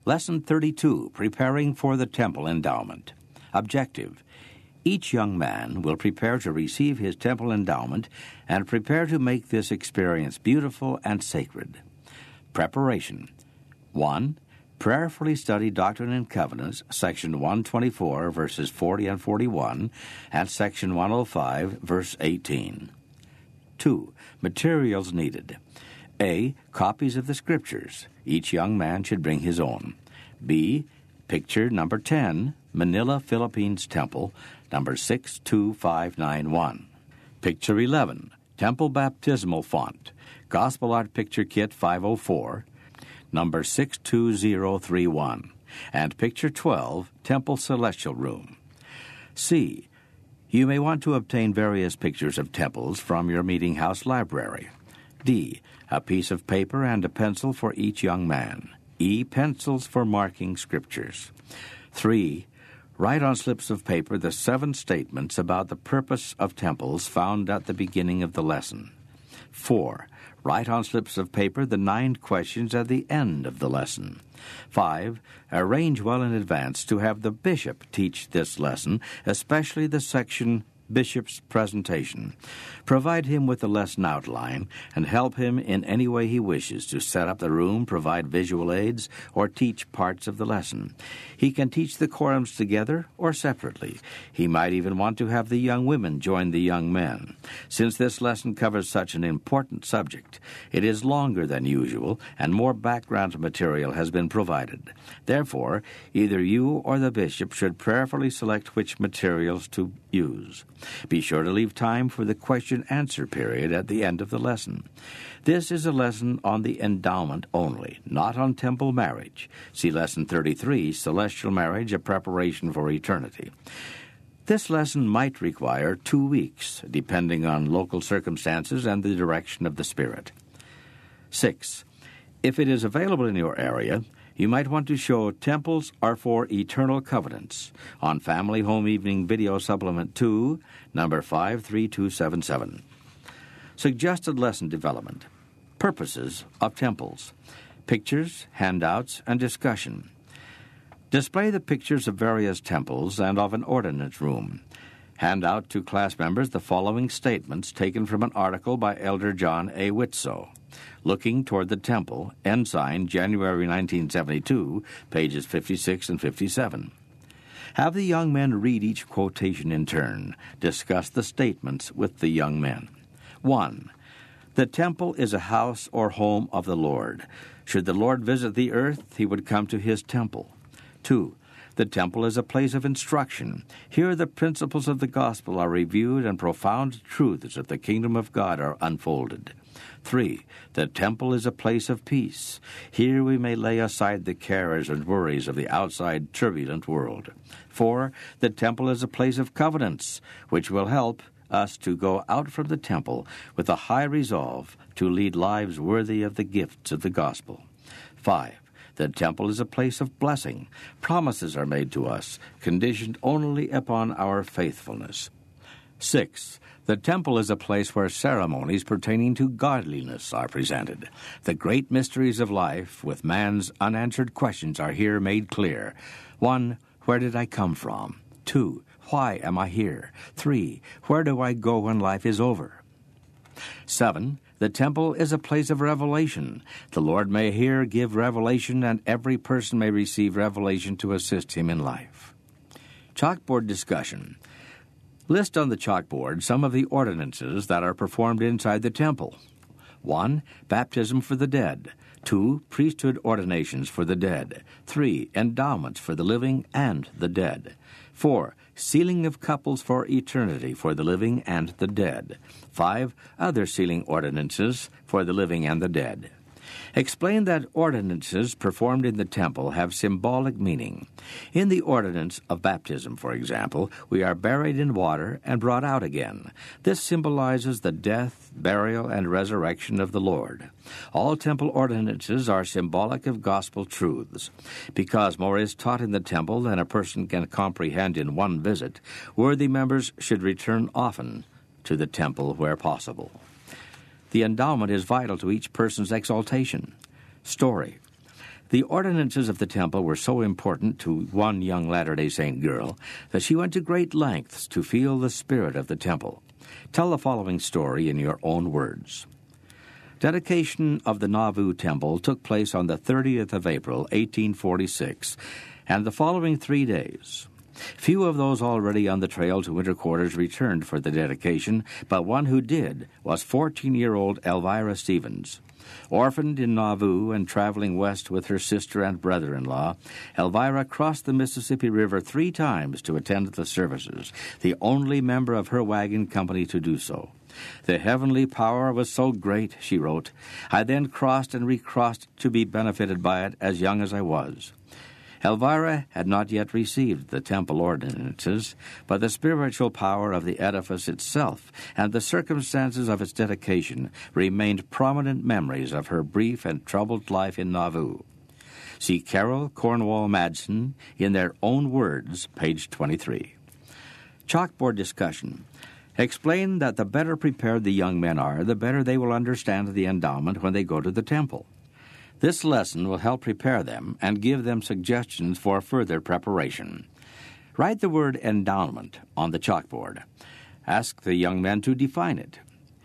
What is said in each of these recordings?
Lesson 32, Preparing for the Temple Endowment. Objective. Each young man will prepare to receive his temple endowment and prepare to make this experience beautiful and sacred. Preparation. 1. Prayerfully study Doctrine and Covenants, Section 124, verses 40 and 41, and Section 105, verse 18. 2. Materials needed. A. Copies of the Scriptures. Each young man should bring his own. B. Picture number 10, Manila, Philippines Temple, number 62591. Picture 11, Temple Baptismal Font, Gospel Art Picture Kit 504, number 62031, and Picture 12, Temple Celestial Room. C. You may want to obtain various pictures of temples from your meeting house library. D. A piece of paper and a pencil for each young man. E. Pencils for marking scriptures. 3. Write on slips of paper the 7 statements about the purpose of temples found at the beginning of the lesson. 4. Write on slips of paper the 9 questions at the end of the lesson. 5. Arrange well in advance to have the bishop teach this lesson, especially the section Bishop's Presentation. Provide him with the lesson outline and help him in any way he wishes to set up the room, provide visual aids, or teach parts of the lesson. He can teach the quorums together or separately. He might even want to have the young women join the young men. Since this lesson covers such an important subject, it is longer than usual and more background material has been provided. Therefore, either you or the bishop should prayerfully select which materials to use. Be sure to leave time for the question-answer period at the end of the lesson. This is a lesson on the endowment only, not on temple marriage. See Lesson 33, Celestial Marriage, a Preparation for Eternity. This lesson might require 2 weeks, depending on local circumstances and the direction of the Spirit. 6. If it is available in your area, you might want to show Temples Are for Eternal Covenants on Family Home Evening Video Supplement 2, number 53277. Suggested lesson development. Purposes of temples. Pictures, handouts, and discussion. Display the pictures of various temples and of an ordinance room. Hand out to class members the following statements taken from an article by Elder John A. Whitsoe. Looking Toward the Temple, Ensign, January 1972, pages 56 and 57. Have the young men read each quotation in turn. Discuss the statements with the young men. 1. The temple is a house or home of the Lord. Should the Lord visit the earth, he would come to his temple. 2. The temple is a place of instruction. Here the principles of the gospel are reviewed and profound truths of the kingdom of God are unfolded. 3. The temple is a place of peace. Here we may lay aside the cares and worries of the outside turbulent world. 4. The temple is a place of covenants, which will help us to go out from the temple with a high resolve to lead lives worthy of the gifts of the gospel. 5. The temple is a place of blessing. Promises are made to us, conditioned only upon our faithfulness. 6. The temple is a place where ceremonies pertaining to godliness are presented. The great mysteries of life, with man's unanswered questions, are here made clear. 1. Where did I come from? 2. Why am I here? 3. Where do I go when life is over? 7. The temple is a place of revelation. The Lord may here give revelation, and every person may receive revelation to assist him in life. Chalkboard discussion. List on the chalkboard some of the ordinances that are performed inside the temple. 1. Baptism for the dead. 2. Priesthood ordinations for the dead. 3. Endowments for the living and the dead. 4. Sealing of couples for eternity for the living and the dead. 5. Other sealing ordinances for the living and the dead. Explain that ordinances performed in the temple have symbolic meaning. In the ordinance of baptism, for example, we are buried in water and brought out again. This symbolizes the death, burial, and resurrection of the Lord. All temple ordinances are symbolic of gospel truths. Because more is taught in the temple than a person can comprehend in one visit, worthy members should return often to the temple where possible. The endowment is vital to each person's exaltation. Story. The ordinances of the temple were so important to one young Latter-day Saint girl that she went to great lengths to feel the spirit of the temple. Tell the following story in your own words. Dedication of the Nauvoo Temple took place on the 30th of April, 1846, and the following 3 days. Few of those already on the trail to winter quarters returned for the dedication, but one who did was 14-year-old Elvira Stevens. Orphaned in Nauvoo and traveling west with her sister and brother-in-law, Elvira crossed the Mississippi River 3 times to attend the services, the only member of her wagon company to do so. The heavenly power was so great, she wrote, I then crossed and recrossed to be benefited by it as young as I was. Elvira had not yet received the temple ordinances, but the spiritual power of the edifice itself and the circumstances of its dedication remained prominent memories of her brief and troubled life in Nauvoo. See Carol Cornwall Madsen in their own words, page 23. Chalkboard discussion. Explain that the better prepared the young men are, the better they will understand the endowment when they go to the temple. This lesson will help prepare them and give them suggestions for further preparation. Write the word endowment on the chalkboard. Ask the young men to define it.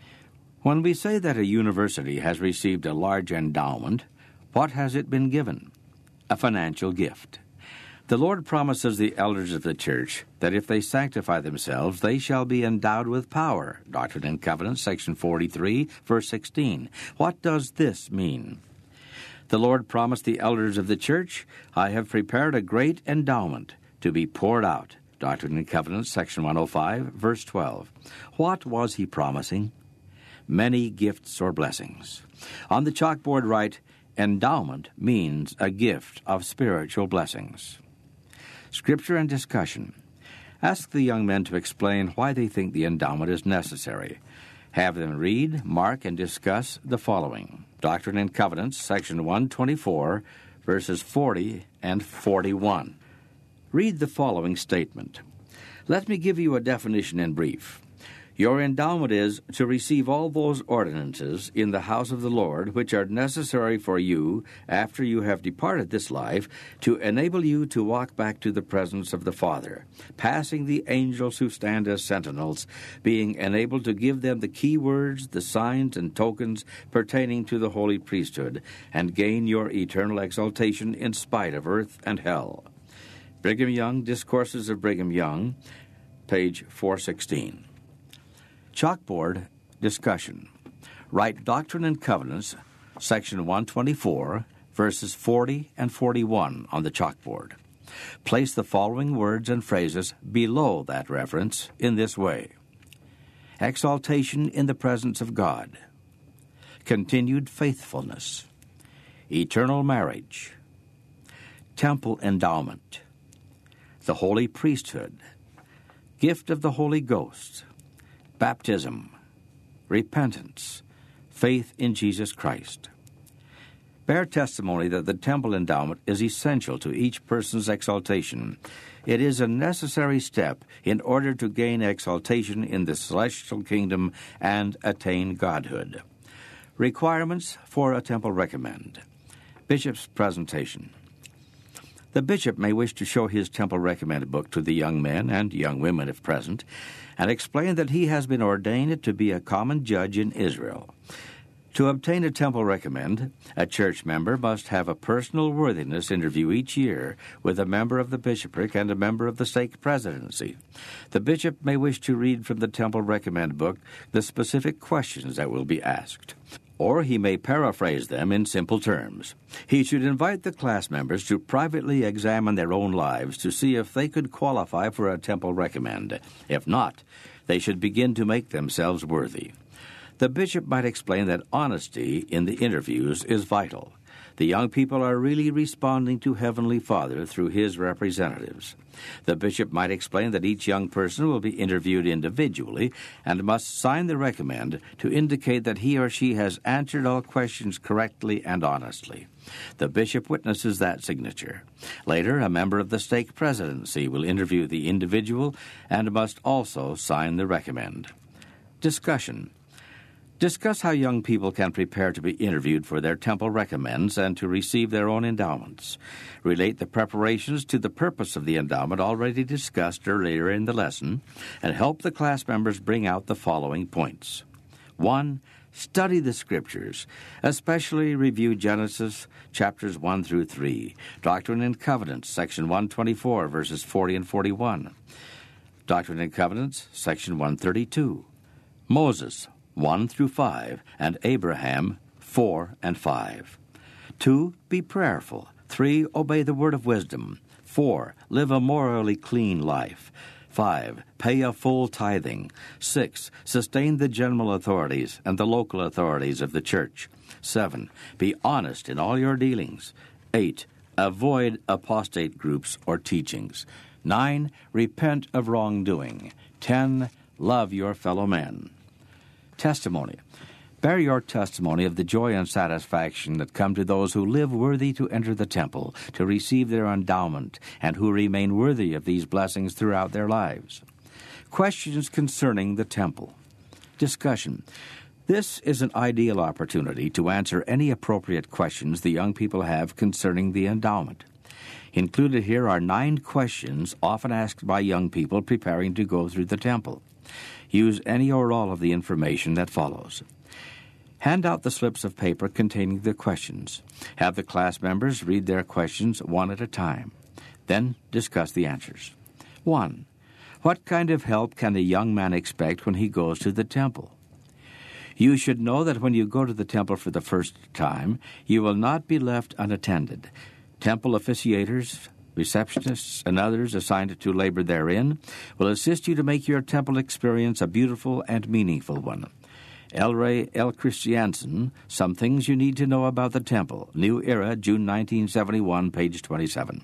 When we say that a university has received a large endowment, what has it been given? A financial gift. The Lord promises the elders of the church that if they sanctify themselves, they shall be endowed with power. Doctrine and Covenants, section 43, verse 16. What does this mean? The Lord promised the elders of the church, I have prepared a great endowment to be poured out. Doctrine and Covenants, section 105, verse 12. What was he promising? Many gifts or blessings. On the chalkboard write, endowment means a gift of spiritual blessings. Scripture and discussion. Ask the young men to explain why they think the endowment is necessary. Have them read, mark, and discuss the following. Doctrine and Covenants, section 124, verses 40 and 41. Read the following statement. Let me give you a definition in brief. Your endowment is to receive all those ordinances in the house of the Lord which are necessary for you after you have departed this life to enable you to walk back to the presence of the Father, passing the angels who stand as sentinels, being enabled to give them the key words, the signs and tokens pertaining to the holy priesthood, and gain your eternal exaltation in spite of earth and hell. Brigham Young, Discourses of Brigham Young, page 416. Chalkboard discussion. Write Doctrine and Covenants, section 124, verses 40 and 41 on the chalkboard. Place the following words and phrases below that reference in this way. Exaltation in the presence of God. Continued faithfulness. Eternal marriage. Temple endowment. The holy priesthood. Gift of the Holy Ghost. Baptism, repentance, faith in Jesus Christ. Bear testimony that the temple endowment is essential to each person's exaltation. It is a necessary step in order to gain exaltation in the celestial kingdom and attain godhood. Requirements for a temple recommend. Bishop's presentation. The bishop may wish to show his temple recommend book to the young men and young women if present, and explain that he has been ordained to be a common judge in Israel. To obtain a temple recommend, a church member must have a personal worthiness interview each year with a member of the bishopric and a member of the stake presidency. The bishop may wish to read from the temple recommend book the specific questions that will be asked, or he may paraphrase them in simple terms. He should invite the class members to privately examine their own lives to see if they could qualify for a temple recommend. If not, they should begin to make themselves worthy. The bishop might explain that honesty in the interviews is vital. The young people are really responding to Heavenly Father through his representatives. The bishop might explain that each young person will be interviewed individually and must sign the recommend to indicate that he or she has answered all questions correctly and honestly. The bishop witnesses that signature. Later, a member of the stake presidency will interview the individual and must also sign the recommend. Discussion. Discuss how young people can prepare to be interviewed for their temple recommends and to receive their own endowments. Relate the preparations to the purpose of the endowment already discussed earlier in the lesson, and help the class members bring out the following points. 1. Study the Scriptures, especially review Genesis chapters 1 through 3, Doctrine and Covenants, section 124, verses 40 and 41, Doctrine and Covenants, section 132, Moses, 1 through 5, and Abraham, 4 and 5. 2. Be prayerful. 3. Obey the word of wisdom. 4. Live a morally clean life. 5. Pay a full tithing. 6. Sustain the general authorities and the local authorities of the church. 7. Be honest in all your dealings. 8. Avoid apostate groups or teachings. 9. Repent of wrongdoing. 10. Love your fellow men. Testimony. Bear your testimony of the joy and satisfaction that come to those who live worthy to enter the temple, to receive their endowment, and who remain worthy of these blessings throughout their lives. Questions concerning the temple. Discussion. This is an ideal opportunity to answer any appropriate questions the young people have concerning the endowment. Included here are 9 questions often asked by young people preparing to go through the temple. Use any or all of the information that follows. Hand out the slips of paper containing the questions. Have the class members read their questions one at a time. Then discuss the answers. 1. What kind of help can the young man expect when he goes to the temple? You should know that when you go to the temple for the first time, you will not be left unattended. Temple officiators, receptionists, and others assigned to labor therein will assist you to make your temple experience a beautiful and meaningful one. L. Ray L. Christiansen, Some Things You Need to Know About the Temple, New Era, June 1971, page 27.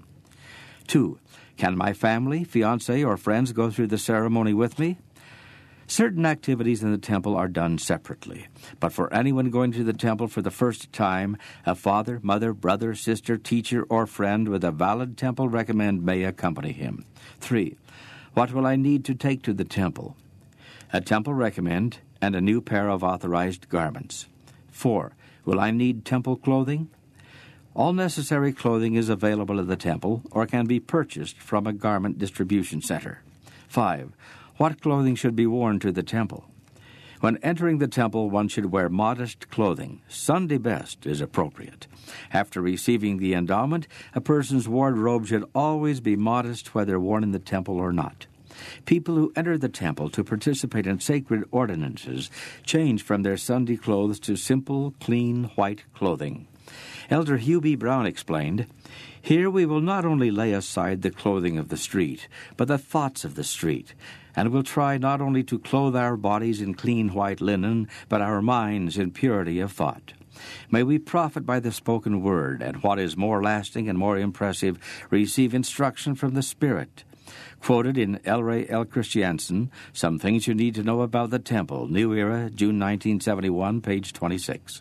2. Can my family, fiance, or friends go through the ceremony with me? Certain activities in the temple are done separately, but for anyone going to the temple for the first time, a father, mother, brother, sister, teacher, or friend with a valid temple recommend may accompany him. 3. What will I need to take to the temple? A temple recommend and a new pair of authorized garments. 4. Will I need temple clothing? All necessary clothing is available at the temple or can be purchased from a garment distribution center. 5. What clothing should be worn to the temple? When entering the temple, one should wear modest clothing. Sunday best is appropriate. After receiving the endowment, a person's wardrobe should always be modest whether worn in the temple or not. People who enter the temple to participate in sacred ordinances change from their Sunday clothes to simple, clean, white clothing. Elder Hugh B. Brown explained, "Here we will not only lay aside the clothing of the street, but the thoughts of the street, and will try not only to clothe our bodies in clean white linen, but our minds in purity of thought. May we profit by the spoken word, and what is more lasting and more impressive, receive instruction from the Spirit." Quoted in L. Ray L. Christiansen, Some Things You Need to Know About the Temple, New Era, June 1971, page 26.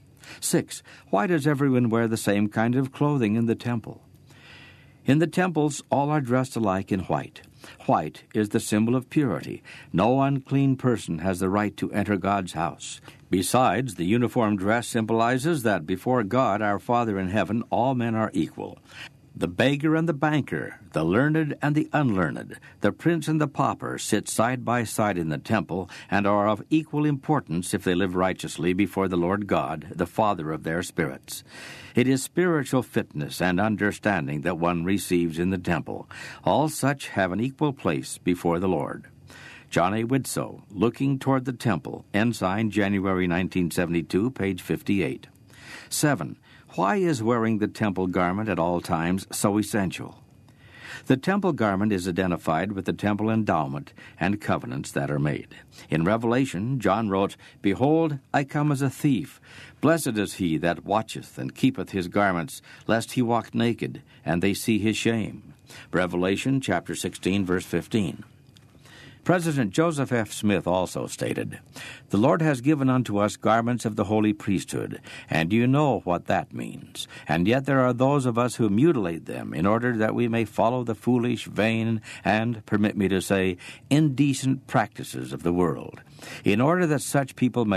6. Why does everyone wear the same kind of clothing in the temple? In the temples, all are dressed alike in white. White is the symbol of purity. No unclean person has the right to enter God's house. Besides, the uniform dress symbolizes that before God, our Father in heaven, all men are equal. The beggar and the banker, the learned and the unlearned, the prince and the pauper sit side by side in the temple and are of equal importance if they live righteously before the Lord God, the Father of their spirits. It is spiritual fitness and understanding that one receives in the temple. All such have an equal place before the Lord. John A. Widsoe, Looking Toward the Temple, Ensign, January 1972, page 58. 7. Why is wearing the temple garment at all times so essential? The temple garment is identified with the temple endowment and covenants that are made. In Revelation, John wrote, "Behold, I come as a thief. Blessed is he that watcheth and keepeth his garments, lest he walk naked, and they see his shame." Revelation chapter 16, verse 15. President Joseph F. Smith also stated, "The Lord has given unto us garments of the holy priesthood, and you know what that means. And yet there are those of us who mutilate them in order that we may follow the foolish, vain, and, permit me to say, indecent practices of the world, in order that such people may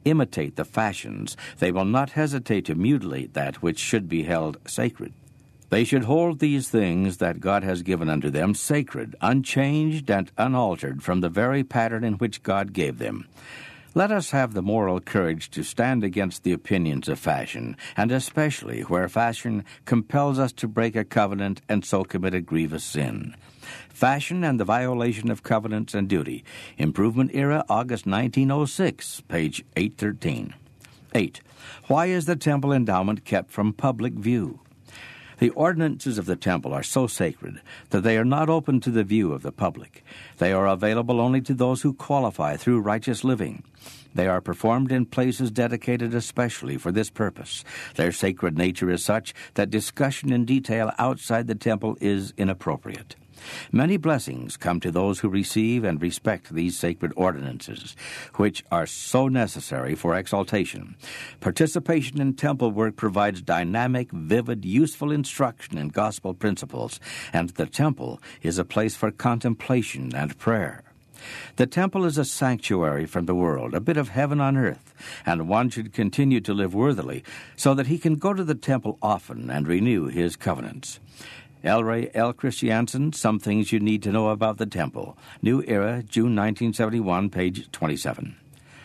imitate the fashions, they will not hesitate to mutilate that which should be held sacred. They should hold these things that God has given unto them sacred, unchanged, and unaltered from the very pattern in which God gave them. Let us have the moral courage to stand against the opinions of fashion, and especially where fashion compels us to break a covenant and so commit a grievous sin. Fashion and the Violation of Covenants and Duty. Improvement Era, August 1906, page 813. 8. Why is the temple endowment kept from public view? The ordinances of the temple are so sacred that they are not open to the view of the public. They are available only to those who qualify through righteous living. They are performed in places dedicated especially for this purpose. Their sacred nature is such that discussion in detail outside the temple is inappropriate. Many blessings come to those who receive and respect these sacred ordinances, which are so necessary for exaltation. Participation in temple work provides dynamic, vivid, useful instruction in gospel principles, and the temple is a place for contemplation and prayer. The temple is a sanctuary from the world, a bit of heaven on earth, and one should continue to live worthily so that he can go to the temple often and renew his covenants. L. Ray L. Christiansen, Some Things You Need to Know About the Temple. New Era, June 1971, page 27.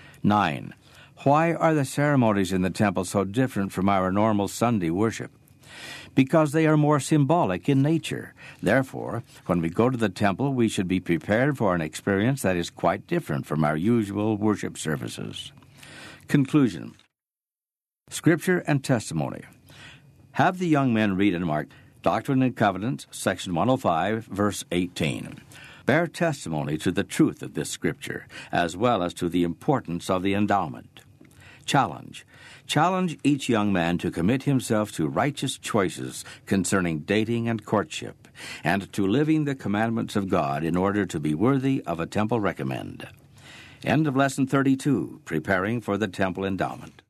9. Why are the ceremonies in the temple so different from our normal Sunday worship? Because they are more symbolic in nature. Therefore, when we go to the temple, we should be prepared for an experience that is quite different from our usual worship services. Conclusion. Scripture and Testimony. Have the young men read and mark Doctrine and Covenants, section 105, verse 18. Bear testimony to the truth of this scripture, as well as to the importance of the endowment. Challenge. Challenge each young man to commit himself to righteous choices concerning dating and courtship, and to living the commandments of God in order to be worthy of a temple recommend. End of Lesson 32, Preparing for the Temple Endowment.